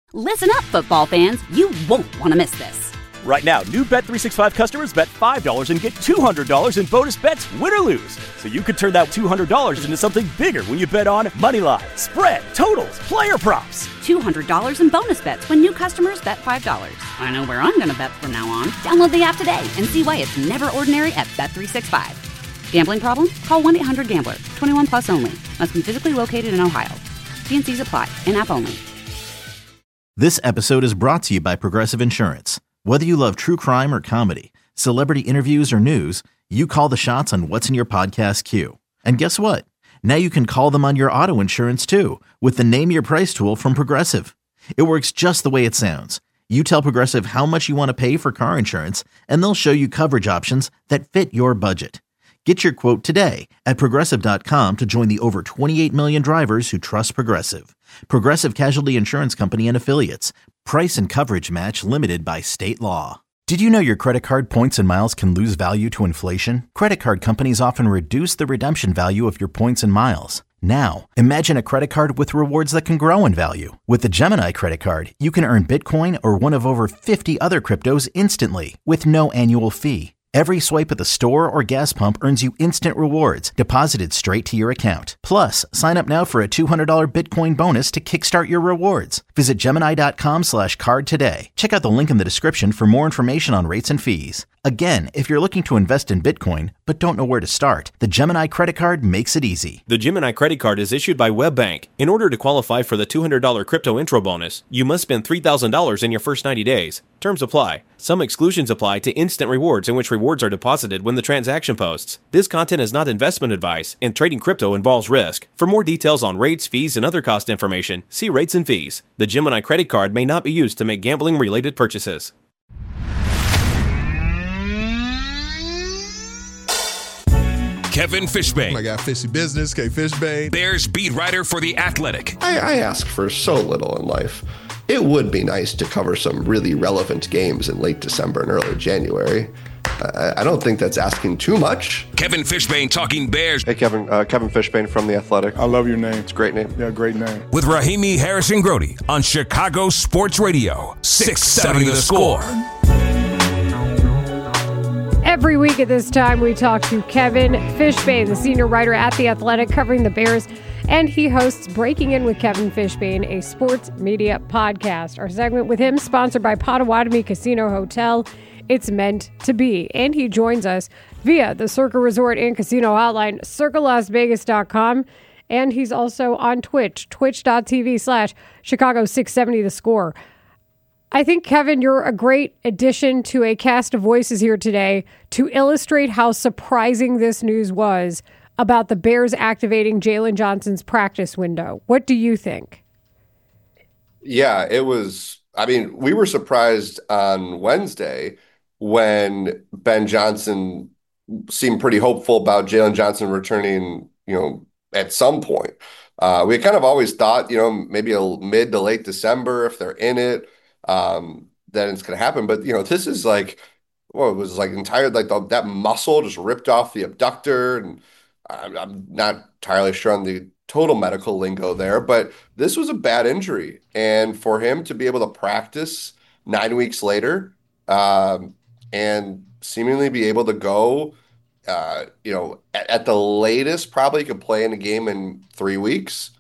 Listen up, football fans. You won't want to miss this. Right now, new Bet365 customers bet $5 and get $200 in bonus bets, win or lose. So you could turn that $200 into something bigger when you bet on moneyline, spread, totals, player props. $200 in bonus bets when new customers bet $5. I know where I'm going to bet from now on. Download the app today and see why it's never ordinary at Bet365. Gambling problem? Call 1-800-GAMBLER. 21 plus only. Must be physically located in Ohio. T&Cs apply. In-app only. This episode is brought to you by Progressive Insurance. Whether you love true crime or comedy, celebrity interviews or news, you call the shots on what's in your podcast queue. And guess what? Now you can call them on your auto insurance too with the Name Your Price tool from Progressive. It works just the way it sounds. You tell Progressive how much you want to pay for car insurance, and they'll show you coverage options that fit your budget. Get your quote today at Progressive.com to join the over 28 million drivers who trust Progressive. Progressive Casualty Insurance Company and Affiliates. Price and coverage match limited by state law. Did you know your credit card points and miles can lose value to inflation? Credit card companies often reduce the redemption value of your points and miles. Now, imagine a credit card with rewards that can grow in value. With the Gemini credit card, you can earn Bitcoin or one of over 50 other cryptos instantly with no annual fee. Every swipe at the store or gas pump earns you instant rewards deposited straight to your account. Plus, sign up now for a $200 Bitcoin bonus to kickstart your rewards. Visit Gemini.com/card today. Check out the link in the description for more information on rates and fees. Again, if you're looking to invest in Bitcoin but don't know where to start, the Gemini credit card makes it easy. The Gemini credit card is issued by WebBank. In order to qualify for the $200 crypto intro bonus, you must spend $3,000 in your first 90 days. Terms apply. Some exclusions apply to instant rewards in which rewards are deposited when the transaction posts. This content is not investment advice, and trading crypto involves risk. For more details on rates, fees, and other cost information, see rates and fees. The Gemini credit card may not be used to make gambling-related purchases. Kevin Fishbain. I got Fishy Business, K. Fishbain. Bears beat writer for The Athletic. I ask for so little in life. It would be nice to cover some really relevant games in late December and early January. I don't think that's asking too much. Kevin Fishbain talking Bears. Hey, Kevin Fishbain from The Athletic. I love your name. It's a great name. Yeah, great name. With Rahimi Harrison-Grody on Chicago Sports Radio, 670 The Score. Every week at this time, we talk to Kevin Fishbain, the senior writer at The Athletic, covering the Bears, and he hosts Breaking In with Kevin Fishbain, a sports media podcast. Our segment with him, sponsored by Potawatomi Casino Hotel. It's meant to be. And he joins us via the Circa Resort and Casino hotline, circalasvegas.com. And he's also on Twitch, twitch.tv/Chicago670 The Score. I think, Kevin, you're a great addition to a cast of voices here today to illustrate how surprising this news was about the Bears activating Jaylon Johnson's practice window. What do you think? Yeah, it was. I mean, we were surprised on Wednesday when Ben Johnson seemed pretty hopeful about Jaylon Johnson returning, at some point. We kind of always thought, maybe a mid to late December, if they're in it, then it's going to happen. But, this is like, it was like entire, like that muscle just ripped off the abductor. And I'm not entirely sure on the total medical lingo there, but this was a bad injury. And for him to be able to practice 9 weeks later, and seemingly be able to go, at the latest, probably could play in a game in 3 weeks.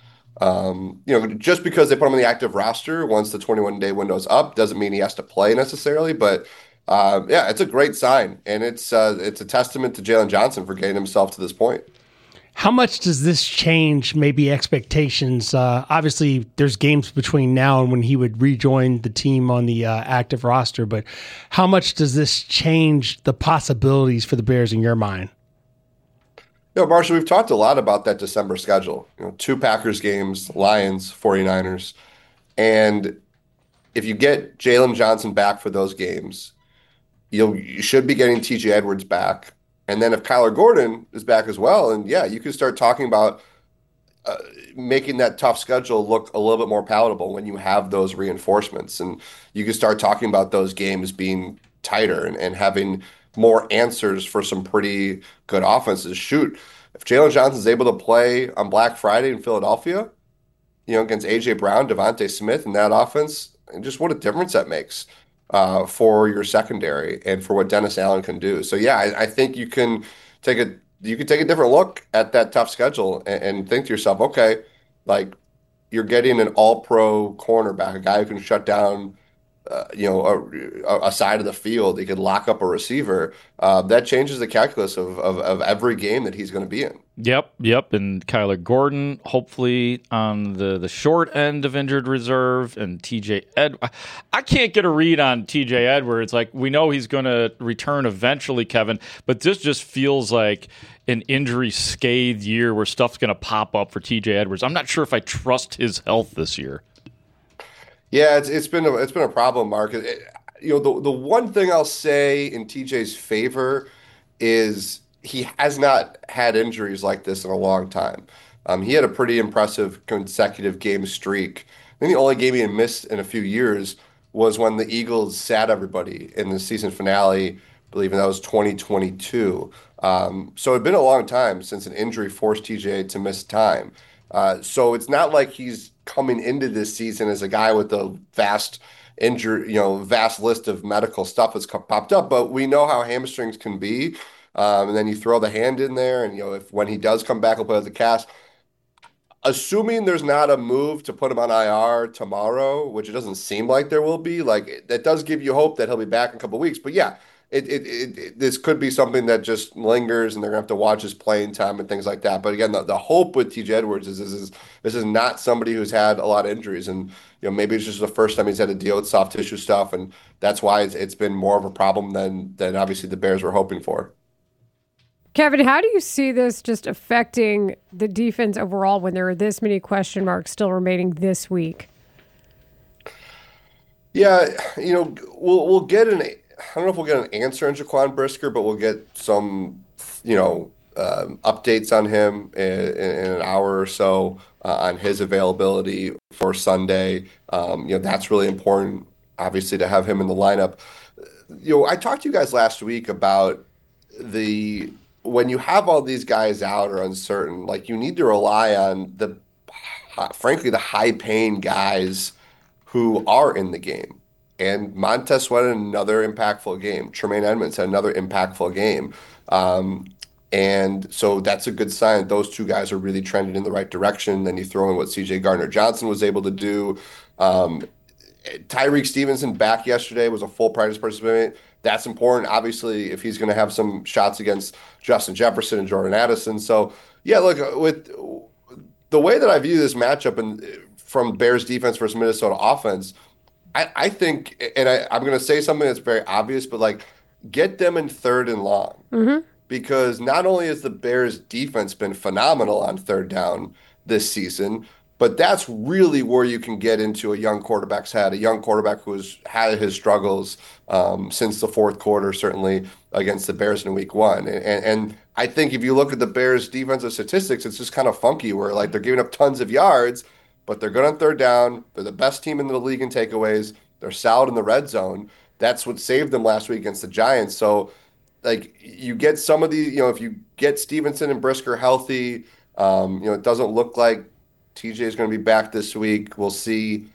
Just because they put him on the active roster once the 21-day window is up doesn't mean he has to play necessarily. But it's a great sign, and it's a testament to Jaylon Johnson for getting himself to this point. How much does this change maybe expectations? Obviously, there's games between now and when he would rejoin the team on the active roster, but how much does this change the possibilities for the Bears in your mind? Marshall, we've talked a lot about that December schedule. 2 Packers games, Lions, 49ers. And if you get Jaylon Johnson back for those games, you should be getting TJ Edwards back. And then if Kyler Gordon is back as well, and you can start talking about making that tough schedule look a little bit more palatable when you have those reinforcements. And you can start talking about those games being tighter and having more answers for some pretty good offenses. Shoot, if Jaylon Johnson's able to play on Black Friday in Philadelphia, against A.J. Brown, Devontae Smith, and that offense, and just what a difference that makes for your secondary and for what Dennis Allen can do. So yeah, I think you can take a different look at that tough schedule and think to yourself, okay, like you're getting an all-pro cornerback, a guy who can shut down a side of the field. He could lock up a receiver. That changes the calculus of every game that he's going to be in. Yep. And Kyler Gordon, hopefully on the short end of injured reserve, and TJ Edwards. I can't get a read on TJ Edwards. Like, we know he's going to return eventually, Kevin, but this just feels like an injury-scathed year where stuff's going to pop up for TJ Edwards. I'm not sure if I trust his health this year. Yeah, it's been a problem, Mark. The one thing I'll say in TJ's favor is he has not had injuries like this in a long time. He had a pretty impressive consecutive game streak. I think the only game he had missed in a few years was when the Eagles sat everybody in the season finale, I believe, and that was 2022. So it'd been a long time since an injury forced TJ to miss time. So it's not like he's coming into this season as a guy with a vast list of medical stuff that's popped up. But we know how hamstrings can be. And then you throw the hand in there, and if when he does come back, he'll play with the cast. Assuming there's not a move to put him on IR tomorrow, which it doesn't seem like there will be, like that does give you hope that he'll be back in a couple of weeks. But yeah, this could be something that just lingers, and they're gonna have to watch his playing time and things like that. But again, the hope with TJ Edwards is this is not somebody who's had a lot of injuries, and maybe it's just the first time he's had to deal with soft tissue stuff, and that's why it's been more of a problem than obviously the Bears were hoping for. Kevin, how do you see this just affecting the defense overall when there are this many question marks still remaining this week? Yeah, we'll get I don't know if we'll get an answer on Jaquan Brisker, but we'll get some, updates on him in an hour or so on his availability for Sunday. That's really important, obviously, to have him in the lineup. I talked to you guys last week about when you have all these guys out or uncertain, like you need to rely on frankly, the high-paying guys who are in the game. And Montez Sweat had another impactful game. Tremaine Edmonds had another impactful game. And so that's a good sign. Those two guys are really trending in the right direction. Then you throw in what C.J. Gardner-Johnson was able to do. Tyreek Stevenson back yesterday, was a full practice participant. That's important, obviously, if he's going to have some shots against Justin Jefferson and Jordan Addison. So, yeah, look, with the way that I view this matchup and from Bears defense versus Minnesota offense, I think, and I'm going to say something that's very obvious, but like get them in third and long. Mm-hmm. Because not only has the Bears defense been phenomenal on third down this season, but that's really where you can get into a young quarterback's head, a young quarterback who has had his struggles since the fourth quarter, certainly against the Bears in week one. And I think if you look at the Bears' defensive statistics, it's just kind of funky where like they're giving up tons of yards, but they're good on third down. They're the best team in the league in takeaways. They're solid in the red zone. That's what saved them last week against the Giants. So, like, you get some of these, if you get Stevenson and Brisker healthy, it doesn't look like TJ is going to be back this week. We'll see.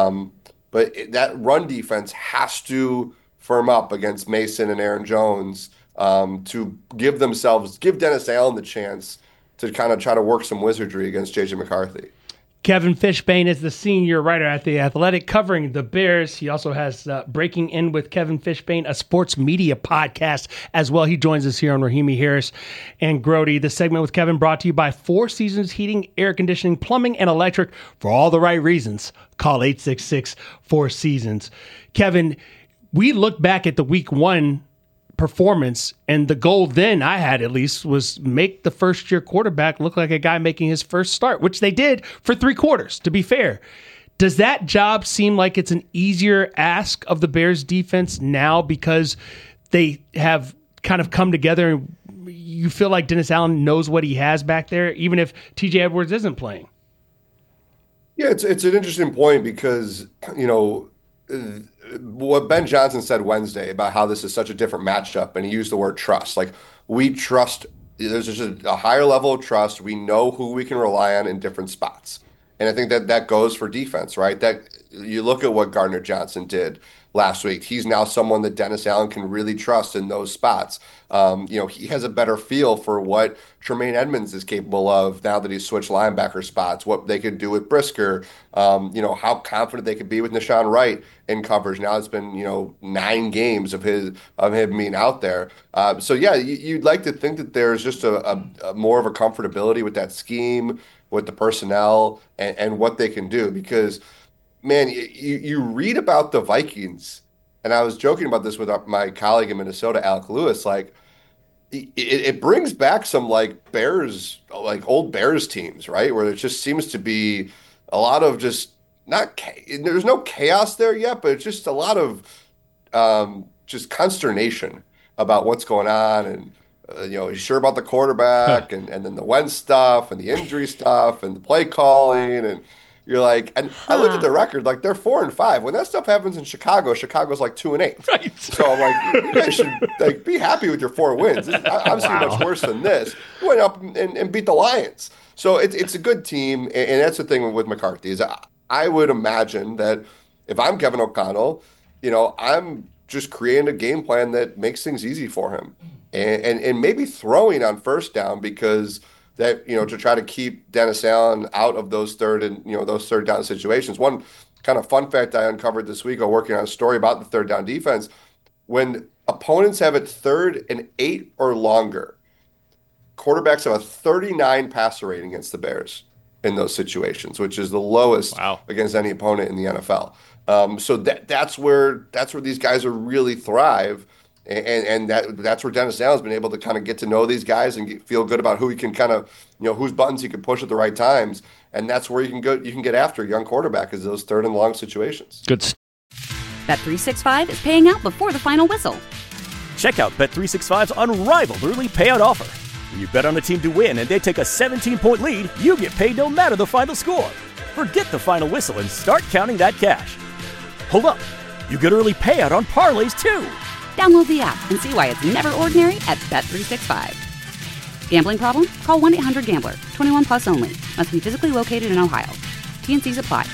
But that run defense has to firm up against Mason and Aaron Jones to give Dennis Allen the chance to kind of try to work some wizardry against J.J. McCarthy. Kevin Fishbain is the senior writer at The Athletic covering the Bears. He also has Breaking In with Kevin Fishbain, a sports media podcast as well. He joins us here on Rahimi Harris and Grody. The segment with Kevin brought to you by Four Seasons Heating, Air Conditioning, Plumbing, and Electric. For all the right reasons, call 866-4Seasons. Kevin, we look back at the week one performance, and the goal then I had at least was make the first year quarterback look like a guy making his first start, which they did for 3 quarters, to be fair. Does that job seem like it's an easier ask of the Bears defense now because they have kind of come together and you feel like Dennis Allen knows what he has back there, even if TJ Edwards isn't playing? Yeah, it's an interesting point because, what Ben Johnson said Wednesday about how this is such a different matchup, and he used the word trust. Like, we trust, there's just a higher level of trust. We know who we can rely on in different spots. And I think that goes for defense, right? That you look at what Gardner Johnson did last week. He's now someone that Dennis Allen can really trust in those spots. He has a better feel for what Tremaine Edmonds is capable of now that he's switched linebacker spots, what they could do with Brisker, how confident they could be with Nahshon Wright in coverage. Now it's been, 9 games of him being out there. You'd like to think that there's just a more of a comfortability with that scheme, with the personnel and what they can do, because man, you read about the Vikings, and I was joking about this with my colleague in Minnesota, Alec Lewis. Like, it brings back some like Bears, like old Bears teams, right? Where there just seems to be a lot of just there's no chaos there yet, but it's just a lot of just consternation about what's going on, and he's sure about the quarterback, and then the Wentz stuff, and the injury stuff, and the play calling, and you're like, and I looked at the record, like they're 4-5. When that stuff happens in Chicago's like 2-8. Right. So I'm like, you guys should be happy with your 4 wins. It's obviously much worse than this. You went up and beat the Lions. So it's a good team, and that's the thing with McCarthy is I would imagine that if I'm Kevin O'Connell, I'm just creating a game plan that makes things easy for him, and maybe throwing on first down, because that, to try to keep Dennis Allen out of those third down situations. One kind of fun fact I uncovered this week while working on a story about the third down defense: when opponents have it 3rd and 8 or longer, quarterbacks have a 39 passer rating against the Bears in those situations, which is the lowest against any opponent in the NFL. So that's where these guys are really thrive. And that's where Dennis Allen's been able to kind of get to know these guys and feel good about who he can kind of, whose buttons he can push at the right times. And that's where you can get after a young quarterback, is those 3rd and long situations. Good. Bet365 is paying out before the final whistle. Check out Bet365's unrivaled early payout offer. When you bet on a team to win and they take a 17-point lead, you get paid no matter the final score. Forget the final whistle and start counting that cash. Hold up. You get early payout on parlays, too. Download the app and see why it's never ordinary at Bet365. Gambling problem? Call 1-800-GAMBLER. 21 plus only. Must be physically located in Ohio. T&Cs apply.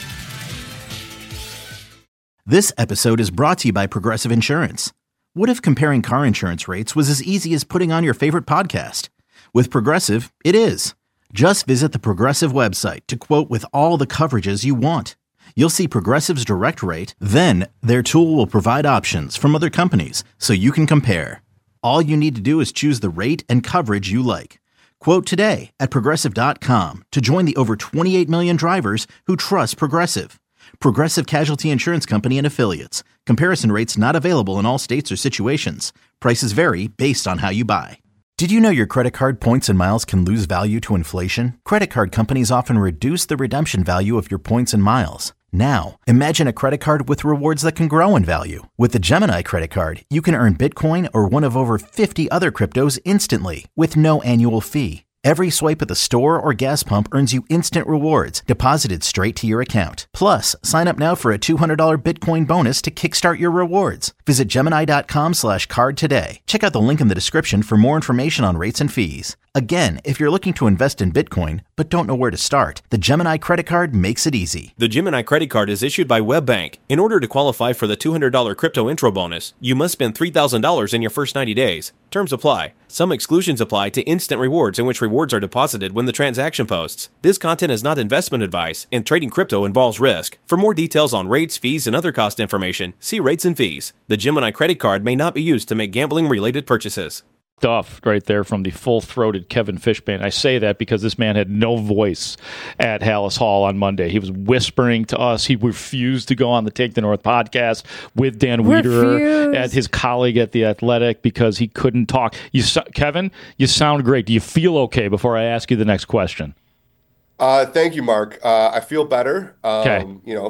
This episode is brought to you by Progressive Insurance. What if comparing car insurance rates was as easy as putting on your favorite podcast? With Progressive, it is. Just visit the Progressive website to quote with all the coverages you want. You'll see Progressive's direct rate, then their tool will provide options from other companies so you can compare. All you need to do is choose the rate and coverage you like. Quote today at Progressive.com to join the over 28 million drivers who trust Progressive. Progressive Casualty Insurance Company and Affiliates. Comparison rates not available in all states or situations. Prices vary based on how you buy. Did you know your credit card points and miles can lose value to inflation? Credit card companies often reduce the redemption value of your points and miles. Now, imagine a credit card with rewards that can grow in value. With the Gemini credit card, you can earn Bitcoin or one of over 50 other cryptos instantly with no annual fee. Every swipe at the store or gas pump earns you instant rewards deposited straight to your account. Plus, sign up now for a $200 Bitcoin bonus to kickstart your rewards. Visit Gemini.com/card today. Check out the link in the description for more information on rates and fees. Again, if you're looking to invest in Bitcoin but don't know where to start, the Gemini credit card makes it easy. The Gemini credit card is issued by WebBank. In order to qualify for the $200 crypto intro bonus, you must spend $3,000 in your first 90 days. Terms apply. Some exclusions apply to instant rewards, in which rewards are deposited when the transaction posts. This content is not investment advice, and trading crypto involves risk. For more details on rates, fees, and other cost information, see rates and fees. The Gemini credit card may not be used to make gambling-related purchases. Stuff right there from the full-throated Kevin Fishbain. I say that because this man had no voice at Halas Hall on Monday. He was whispering to us. He refused to go on the Take the North podcast with Dan Wiederer, at his colleague at The Athletic, because he couldn't talk. Kevin, you sound great. Do you feel okay before I ask you the next question? Thank you, Mark. I feel better. Okay.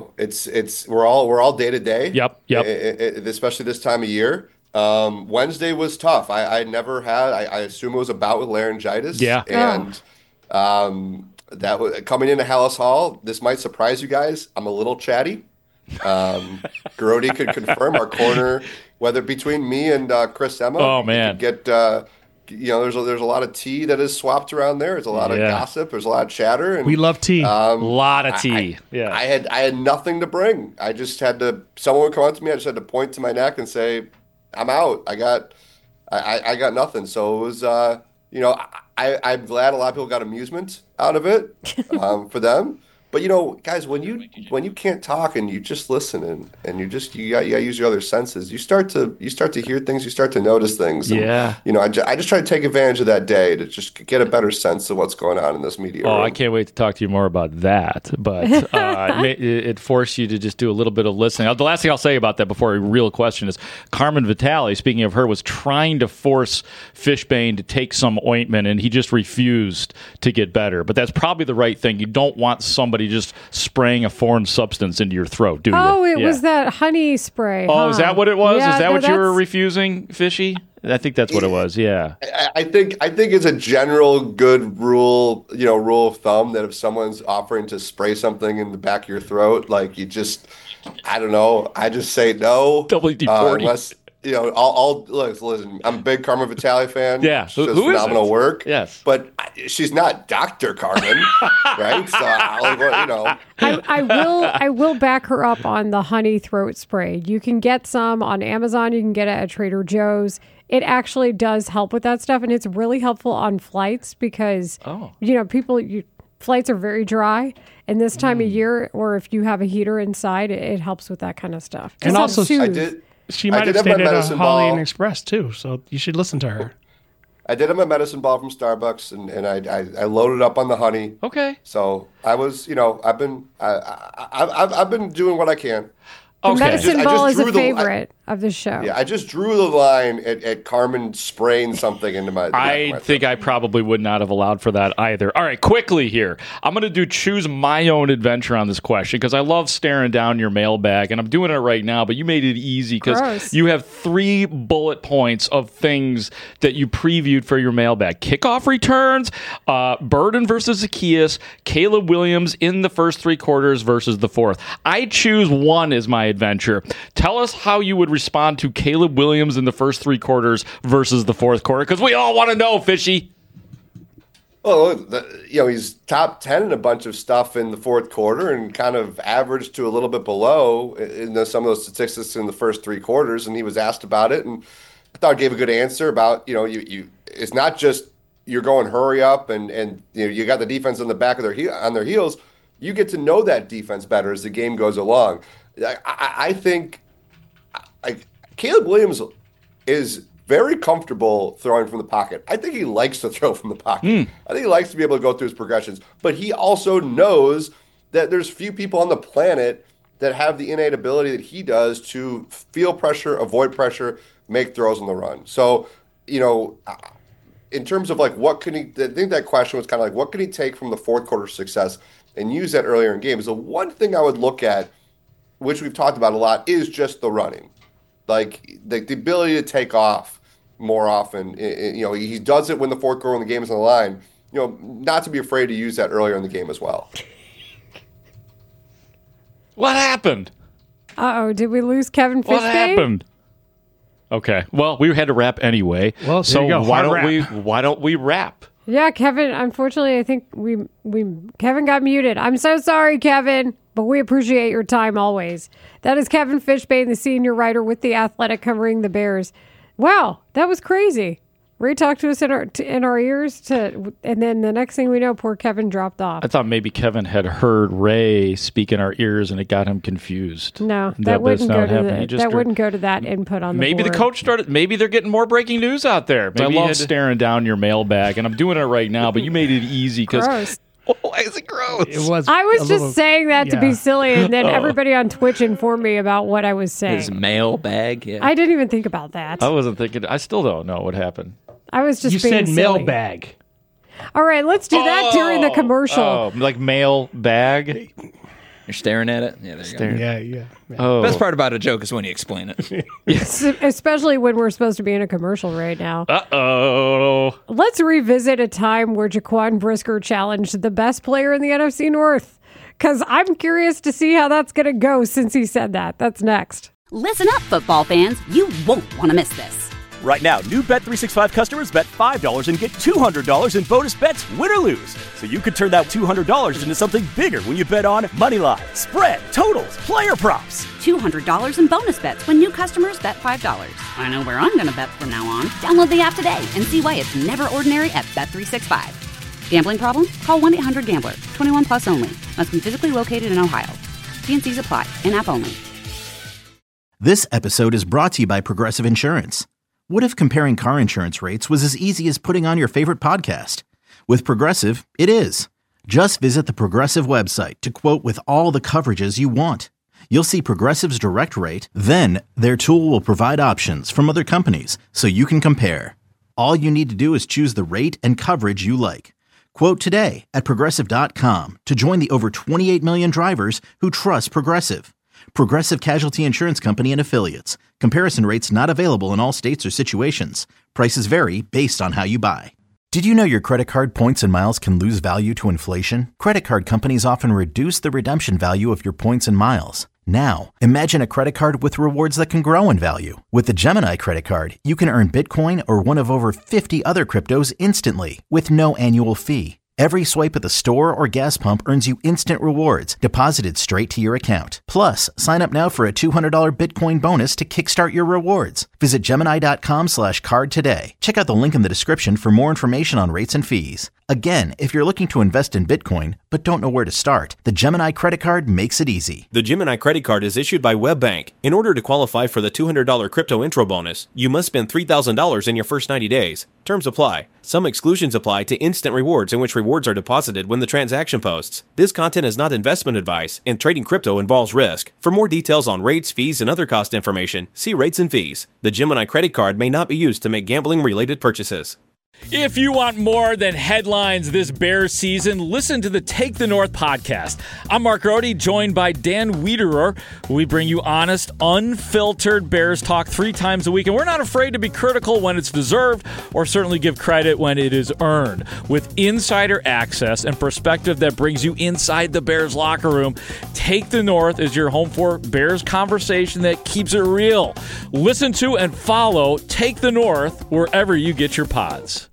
We're all day to day. Yep. Especially this time of year. Wednesday was tough. I never had. I assume it was a bout with laryngitis. Yeah. And that was coming into Halas Hall. This might surprise you guys. I'm a little chatty. Garody could confirm our corner, whether between me and Chris Emma. Oh man, get there's a lot of tea that is swapped around there. There's a lot of gossip. There's a lot of chatter. And we love tea. A lot of tea. I had nothing to bring. I just had to. Someone would come up to me. I just had to point to my neck and say, "I'm out. I got nothing." So it was. I'm glad a lot of people got amusement out of it for them. But guys, when you can't talk and you just listen and you gotta use your other senses, you start to hear things, you start to notice things. And, I just try to take advantage of that day to just get a better sense of what's going on in this media room. I can't wait to talk to you more about that. But it forced you to just do a little bit of listening. The last thing I'll say about that before a real question is Carmen Vitale, speaking of her, was trying to force Fishbane to take some ointment, and he just refused to get better. But that's probably the right thing. You don't want somebody just spraying a foreign substance into your throat, do you? Oh, it was that honey spray. Oh, is that what it was? Yeah, is that what you were refusing, Fishy? I think that's what it was. Yeah. I think it's a general good rule, rule of thumb that if someone's offering to spray something in the back of your throat, like I don't know, I just say no. WD-40. Unless. Listen, I'm a big Carmen Vitale fan. Yeah. She does phenomenal work. Yes. But she's not Dr. Carmen, right? So, I will back her up on the honey throat spray. You can get some on Amazon. You can get it at Trader Joe's. It actually does help with that stuff, and it's really helpful on flights because, flights are very dry. And this time of year, or if you have a heater inside, it helps with that kind of stuff. And also, she might have stayed at a Holiday Inn Express too, so you should listen to her. I did have my medicine ball from Starbucks, and I loaded up on the honey. Okay. So I was, I've been doing what I can. The medicine ball is a favorite of the show. Yeah, I just drew the line at Carmen spraying something into my. I think I probably would not have allowed for that either. All right, quickly here. I'm going to choose my own adventure on this question because I love staring down your mailbag, and I'm doing it right now, but you made it easy because you have 3 bullet points of things that you previewed for your mailbag. Kickoff returns, Burden versus Zacchaeus, Caleb Williams in the first 3 quarters versus the fourth. I choose one as my adventure. Tell us how you would respond to Caleb Williams in the first 3 quarters versus the fourth quarter, because we all want to know, Fishy. Well, he's top 10 in a bunch of stuff in the fourth quarter and kind of averaged to a little bit below in some of those statistics in the first 3 quarters. And he was asked about it, and I thought he gave a good answer about, it's not just you're going hurry up and you got the defense on the back of on their heels. You get to know that defense better as the game goes along. I think Caleb Williams is very comfortable throwing from the pocket. I think he likes to throw from the pocket. I think he likes to be able to go through his progressions. But he also knows that there's few people on the planet that have the innate ability that he does to feel pressure, avoid pressure, make throws on the run. So, in terms of what can he, I think that question was kind of what can he take from the fourth quarter success and use that earlier in games? The one thing I would look at, which we've talked about a lot, is just the running. The ability to take off more often. He does it when the fourth quarter when the game is on the line. Not to be afraid to use that earlier in the game as well. What happened? Uh-oh, did we lose Kevin Fishbane? What happened? Okay, well, we had to wrap anyway. Well, so why don't we wrap? Yeah, Kevin, unfortunately, I think Kevin got muted. I'm so sorry, Kevin, but we appreciate your time always. That is Kevin Fishbane, the senior writer with The Athletic, covering the Bears. Wow, that was crazy. Ray talked to us in our ears, and then the next thing we know, poor Kevin dropped off. I thought maybe Kevin had heard Ray speak in our ears, and it got him confused. No, that wouldn't go to that input on the maybe board. The coach started. Maybe they're getting more breaking news out there. Maybe I love staring down your mailbag, and I'm doing it right now. But you made it easy because. Why is it gross? It was. I was just saying that to be silly, and then everybody on Twitch informed me about what I was saying. His mailbag. Yeah. I didn't even think about that. I wasn't thinking. I still don't know what happened. I was just. You being said silly. mailbag. All right, let's do that during the commercial. Oh, like mail bag. You're staring at it? Yeah, there you go. Yeah. Oh. Best part about a joke is when you explain it. Especially when we're supposed to be in a commercial right now. Uh-oh. Let's revisit a time where Jaquan Brisker challenged the best player in the NFC North. Because I'm curious to see how that's going to go since he said that. That's next. Listen up, football fans. You won't want to miss this. Right now, new Bet365 customers bet $5 and get $200 in bonus bets, win or lose. So you could turn that $200 into something bigger when you bet on moneyline, spread, totals, player props. $200 in bonus bets when new customers bet $5. I know where I'm going to bet from now on. Download the app today and see why it's never ordinary at Bet365. Gambling problem? Call 1-800-GAMBLER. 21 plus only. Must be physically located in Ohio. T&Cs apply. In-app only. This episode is brought to you by Progressive Insurance. What if comparing car insurance rates was as easy as putting on your favorite podcast? With Progressive, it is. Just visit the Progressive website to quote with all the coverages you want. You'll see Progressive's direct rate, then their tool will provide options from other companies so you can compare. All you need to do is choose the rate and coverage you like. Quote today at Progressive.com to join the over 28 million drivers who trust Progressive. Progressive Casualty Insurance Company and Affiliates. Comparison rates not available in all states or situations. Prices vary based on how you buy. Did you know your credit card points and miles can lose value to inflation? Credit card companies often reduce the redemption value of your points and miles. Now, imagine a credit card with rewards that can grow in value. With the Gemini credit card, you can earn Bitcoin or one of over 50 other cryptos instantly with no annual fee. Every swipe at the store or gas pump earns you instant rewards deposited straight to your account. Plus, sign up now for a $200 Bitcoin bonus to kickstart your rewards. Visit Gemini.com/card today. Check out the link in the description for more information on rates and fees. Again, if you're looking to invest in Bitcoin but don't know where to start, the Gemini credit card makes it easy. The Gemini credit card is issued by WebBank. In order to qualify for the $200 crypto intro bonus, you must spend $3,000 in your first 90 days. Terms apply. Some exclusions apply to instant rewards in which rewards are deposited when the transaction posts. This content is not investment advice, and trading crypto involves risk. For more details on rates, fees, and other cost information, see rates and fees. The Gemini credit card may not be used to make gambling-related purchases. If you want more than headlines this Bears season, listen to the Take the North podcast. I'm Mark Rohde, joined by Dan Wiederer. We bring you honest, unfiltered Bears talk 3 times a week, and we're not afraid to be critical when it's deserved or certainly give credit when it is earned. With insider access and perspective that brings you inside the Bears locker room, Take the North is your home for Bears conversation that keeps it real. Listen to and follow Take the North wherever you get your pods.